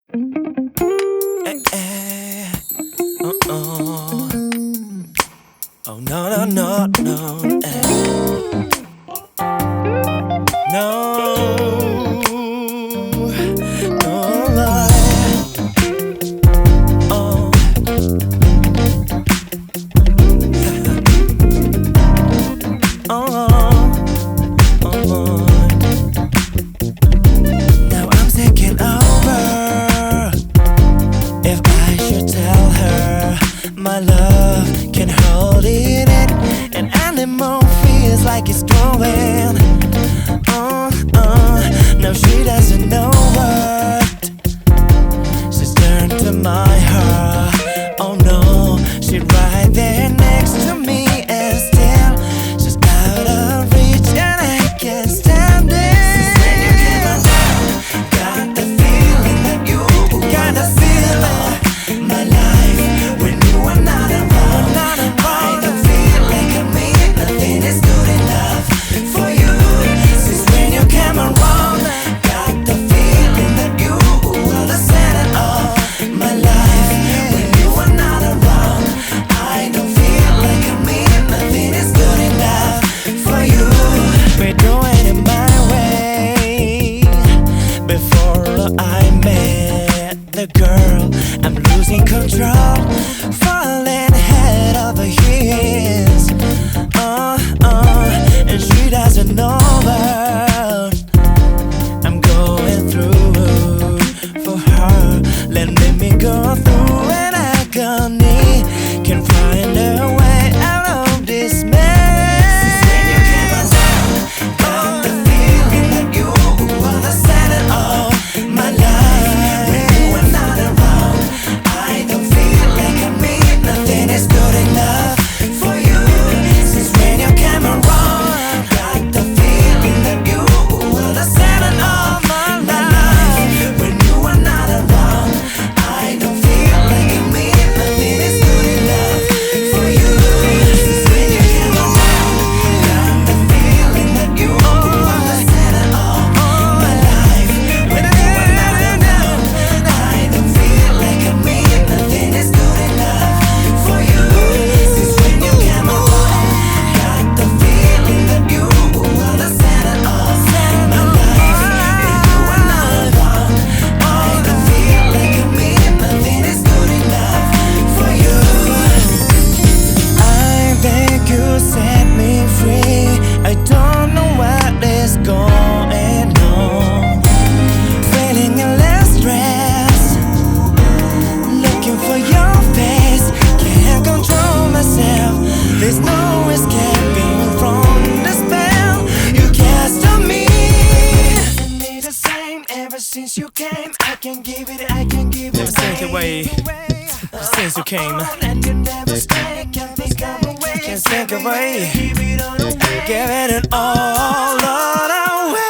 Eh, eh. Oh. Oh no, no, no, no. No. No lie. Oh. Oh. Now I'm thinking over if I should tell her my love can hold it in. An animal feels like it's growing. No, she doesn't know what she's turned to my heart. Oh no, she's right there next to me, and still she's out of reach, and I can't stand it. Since when you came around, got the feeling that you got the feeling. My life when you are not around, I don't feel like I mean nothing is good enough for you. Since when you came around, got the feeling that you are the center of my life. When you are not around, I don't feel like I mean nothing is good enough for you. We're doing it my way. Before I met the girl, I'm losing control, falling head over heels. And she doesn't know about I'm going through for her. Letting me go through an agony, can find a way out of this mess. Since when you came around, got the feeling that you are the center of my life. When you are not around, I don't feel like I mean nothing is good enough for you. Since when you came around, got the feeling that you are the center of my life. When you are not around, I don't feel like I mean nothing is good enough for you. Since when you came around, got the feeling that you are the center of my life. When you are not around, I don't feel like I mean nothing is good enough for you. Since when you came around, got the feeling that you are the center of my life. When you are not around, I don't feel like I mean nothing is good enough for you. I beg you, set me free. I don't know what is going on. Feeling a less stress, looking for your face. Can't control myself. There's no escaping from the spell you cast on me. And it's the same ever since you came. I can give it Never take it away since you came. And you never stay. Can't think of a way. Can't think away. Give it all away.